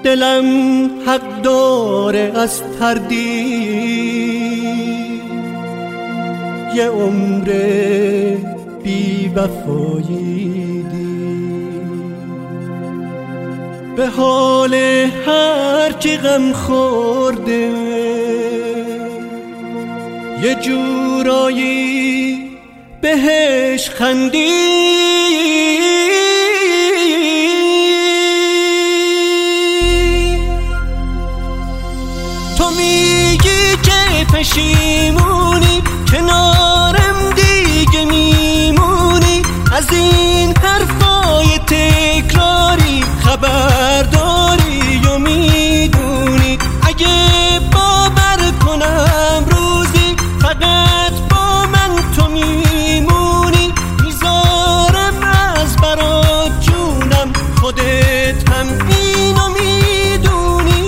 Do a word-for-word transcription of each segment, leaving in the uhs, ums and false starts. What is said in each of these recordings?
دلم حق داره از تردید یه عمر بی وفایی به حال هر کی غم خورده یه جورایی بهش خندی. تو میگی که پشیمونی کنارم دیگه میمونی، از این حرفای تکراری خبرداری و میدونی. اگه باور کنم روزی فقط با من تو میمونی، میذارم از برات جونم، خودت هم اینو میدونی.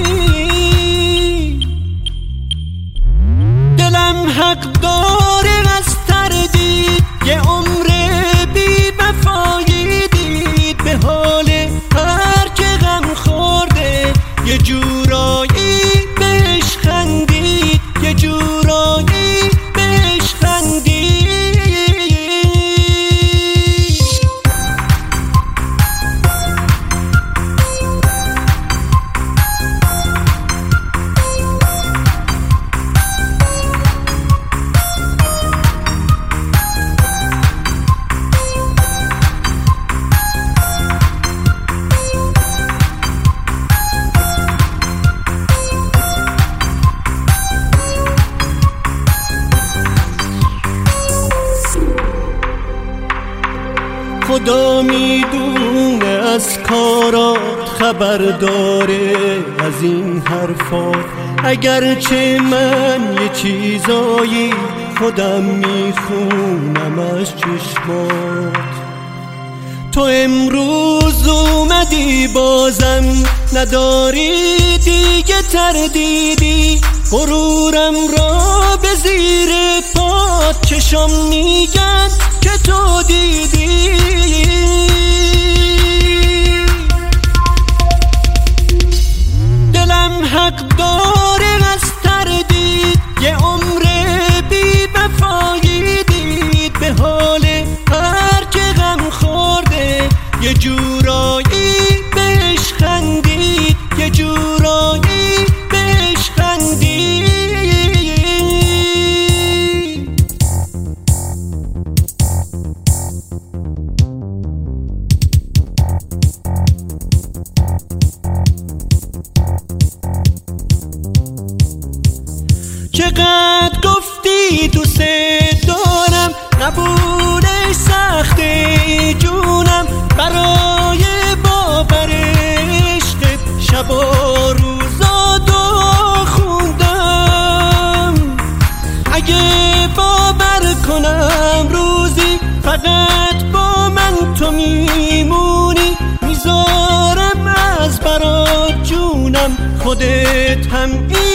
دلم حق داره از تردید یه عمر بی وفایی دید به حال هر که غم خورده یه جورایی بهش خندید، یه جورایی بهش خندید. خدا میدونه از کارات خبر داره از این حرفات، اگرچه من یه چیزایی خودم میخونم از چشمات. تو امروز اومدی بازم نداری دیگه تردیدی، غرورم را به زیر پات چشم میگن که تو دیدی. دلم حق داره از تردید یه عمر بی وفایی دید به حال هر که غم خورده یه جورایی بهش خندید، یه جورایی بهش خندید. چقدر گفتی دوست دارم نبودش سخته جونم، برای باور عشقت شب و روزا دعا خوندم. اگه باور کنم روزی فقط با من تو میمونی، میذارم از برات جونم، خودت هم